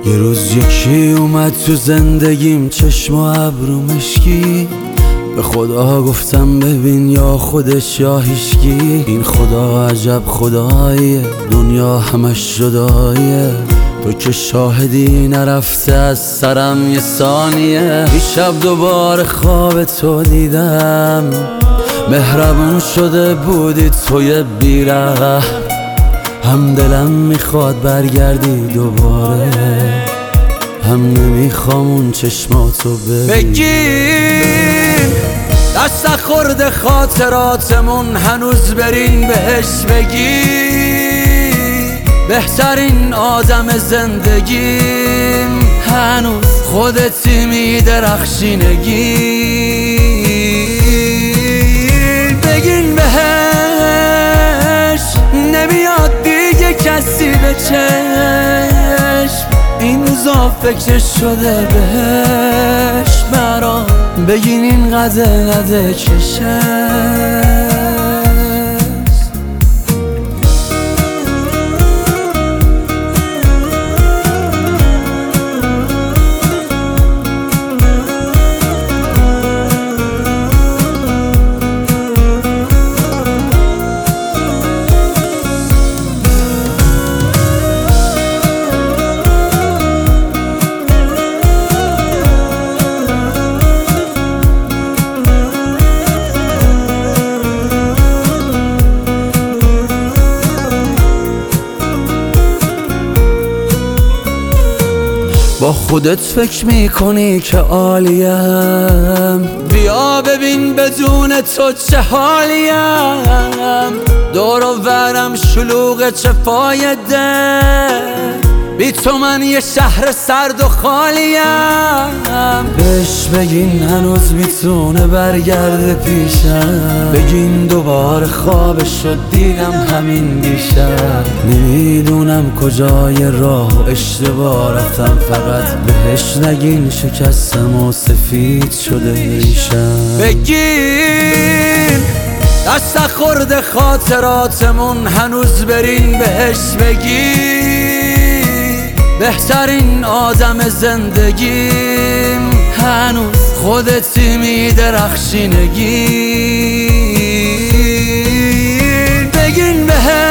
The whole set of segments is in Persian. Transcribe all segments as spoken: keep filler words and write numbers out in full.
یه روز یکی اومد تو زندگیم، چشم و ابرو مشکی. به خدا گفتم ببین یا خودش یا هیچکی. این خدا عجب خداییه، دنیا همش جداییه. تو که شاهدی نرفته از سرم یه ثانیه. دیشب دوباره خواب تو دیدم، مهربون شده بودی توی بیره. هم دلم میخواد برگردی دوباره، هم نمیخوام اون چشماتو ببین. بگیم دست خورده خاطراتمون، هنوز بریم بهش بگی. بهترین آدم زندگیم، هنوز خودتی میدرخشینگی. بگین بهش نمیاد دیگه کسی به چشم. این روزا فکرش شده بهش برام. بگین این قدر نده چشم. با خودت فکر میکنی که عالیم، بیا ببین بدون تو چه حالیم. دور و برم شلوغ چه فایده، بی تو من یه شهر سرد و خالیم. بهش بگین هنوز میتونه برگرده پیشم. بگین دوباره خوابش شد دیدم همین دیشب. نمیدونم کجای راه و اشتباه رفتم، فقط بهش نگین شکستم و سفید شده ریشم. بگین دست خورده خاطراتمون، هنوز برین بهش بگی. بهترین آدم زندگیم، هنوز خودتی میدرخشینگی. بگین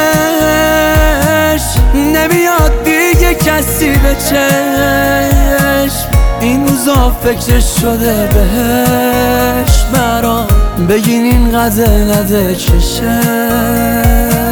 بهش نمیاد دیگه کسی به چشم. این روزا فکرش شده بهش برام. بگین این قدر نده چشم.